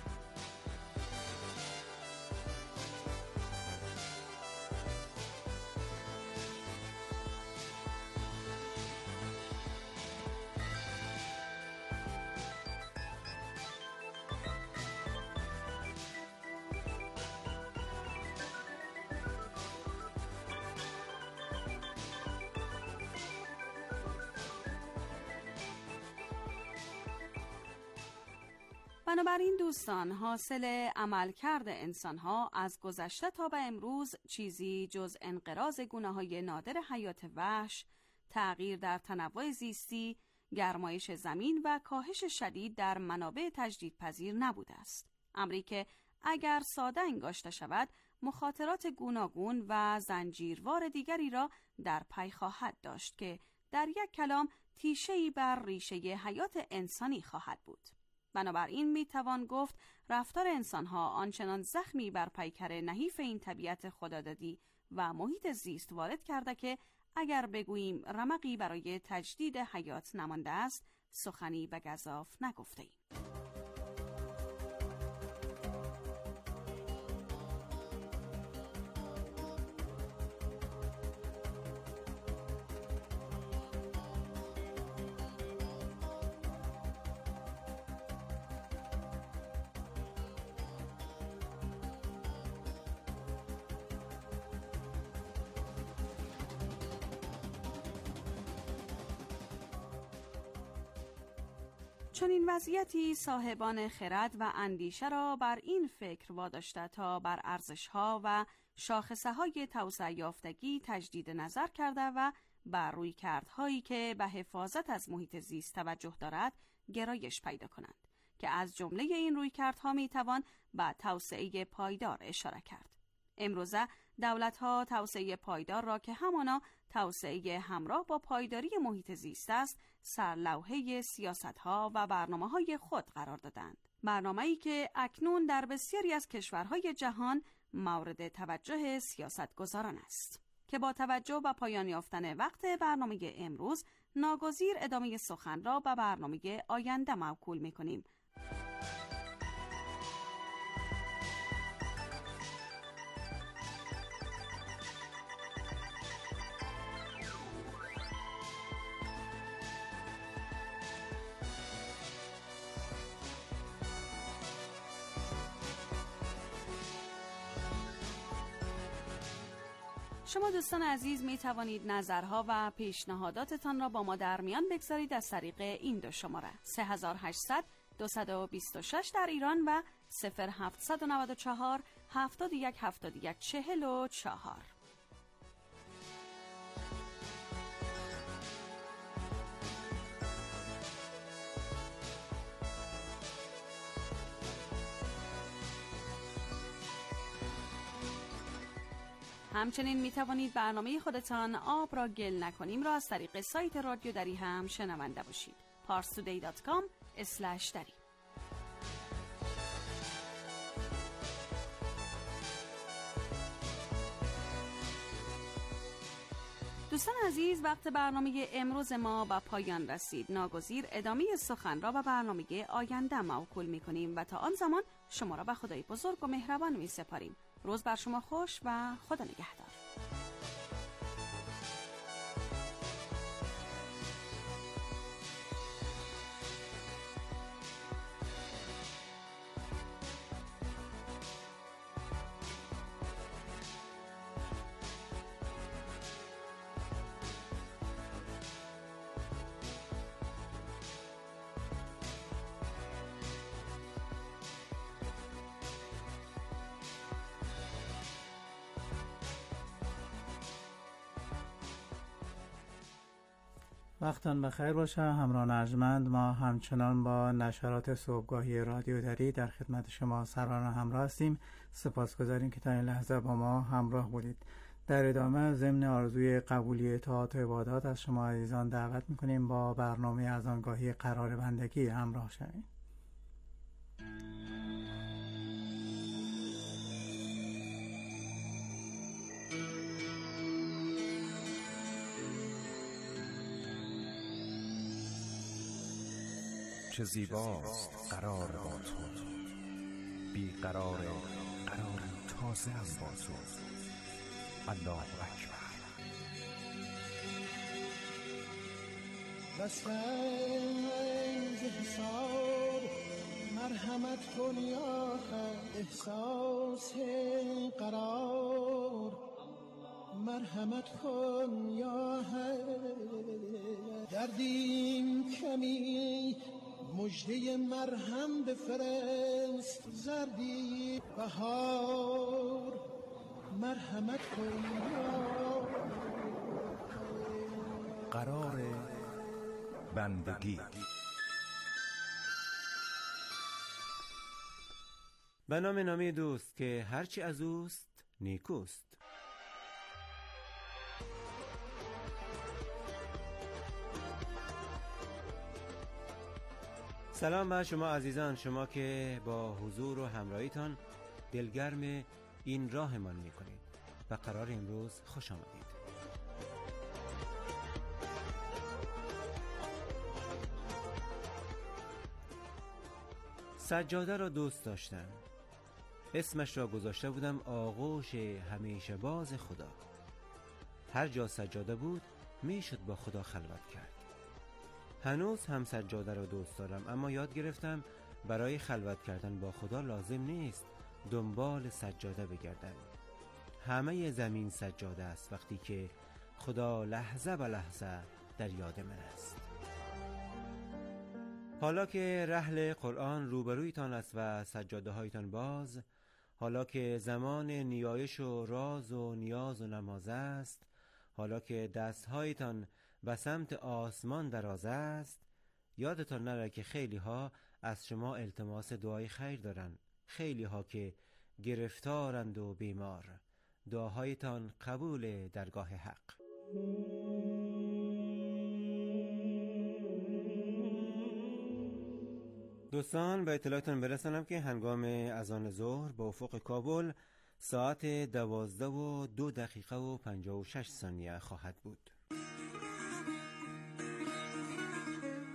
بنابراین دوستان، حاصل عملکرد انسان‌ها از گذشته تا به امروز چیزی جز انقراض گونه‌های نادر حیات وحش، تغییر در تنوع زیستی، گرمایش زمین و کاهش شدید در منابع تجدیدپذیر نبوده است. امری که اگر ساده انگاشته شود، مخاطرات گوناگون و زنجیروار دیگری را در پی خواهد داشت که در یک کلام تیشه‌ای بر ریشه حیات انسانی خواهد بود. بنابراین می توان گفت رفتار انسان‌ها آنچنان زخمی بر پیکر نحیف این طبیعت خدادادی و محیط زیست وارد کرده که اگر بگوییم رمقی برای تجدید حیات نمانده است، سخنی به گزاف نگفته‌ایم. چون این وضعیتی صاحبان خرد و اندیشه را بر این فکر واداشته تا بر ارزش‌ها و شاخصه‌های توسعه یافتگی تجدید نظر کرده و بر رویکردهایی که به حفاظت از محیط زیست توجه دارد گرایش پیدا کنند که از جمله این رویکردها میتوان به توسعه پایدار اشاره کرد. امروزه دولت‌ها توسعه پایدار را که همانا توسعه همراه با پایداری محیط زیست است، سرلوحه سیاست‌ها و برنامه‌های خود قرار دادند. برنامه‌ای که اکنون در بسیاری از کشورهای جهان مورد توجه سیاستگزاران است که با توجه به پایان یافتن وقت برنامه امروز ناگزیر ادامه سخن را به برنامه آینده موکول می‌کنیم. شما دوستان عزیز می توانید نظرها و پیشنهاداتتان را با ما در میان بگذارید از طریق این دو شماره سه هشت صفر صفر دو دو شش در ایران و صفر هفت نه چهار هفت یک هفت یک چهل و چهار. همچنین می توانید برنامه خودتان آب را گل نکنیم را از طریق سایت رادیو دری هم شنونده باشید. پارس تودی دات کام اسلش دری. دوستان عزیز، وقت برنامه امروز ما به پایان رسید. ناگزیر ادامه سخن را به برنامه آینده موکول می کنیم و تا آن زمان شما را به خدای بزرگ و مهربان می سپاریم. روز بر شما خوش و خدا نگهدار. وقتان بخیر باشه همراهان ارجمند. ما همچنان با نشرات صبحگاهی رادیو دری در خدمت شما سران همراه هستیم. سپاسگزاریم که تا این لحظه با ما همراه بودید. در ادامه ضمن آرزوی قبولی اطاعت و عبادات از شما عزیزان دعوت میکنیم با برنامه اذانگاهی قرار بندگی همراه شوید. چه زیباست قرار با تو، بی قرار قرار تازه هم با تو. الله اکبر. بسنگ حساب مرحمت کن یا خیر، احساس قرار مرحمت کن یا خیر. دردیم کمی مجده مرهم بفرست، زردی بهار مرحمت کن یا قرار بندگی. به نام نامی دوست که هرچی از اوست نیکوست. سلام به شما عزیزان، شما که با حضور و همراهیتان دلگرم این راهمان میکنید. و قرار امروز خوش آمدید. سجاده را دوست داشتم. اسمش را گذاشته بودم آغوش همیشه باز خدا. هر جا سجاده بود میشد با خدا خلوت کرد. هنوز هم سجاده را دوست دارم، اما یاد گرفتم برای خلوت کردن با خدا لازم نیست دنبال سجاده بگردم. همه زمین سجاده است وقتی که خدا لحظه به لحظه در یاد من است. حالا که رحل قرآن روبرویتان است و سجاده هایتان باز، حالا که زمان نیایش و راز و نیاز و نماز است، حالا که دستهایتان به سمت آسمان دراز است، یادتان نره که خیلی ها از شما التماس دعای خیر دارن. خیلی ها که گرفتارند و بیمار. دعاهایتان قبول درگاه حق. دوستان، به اطلاعتون برسانم که هنگام اذان ظهر به افق کابل ساعت دوازده و دو دقیقه و پنجاه و شش ثانیه خواهد بود.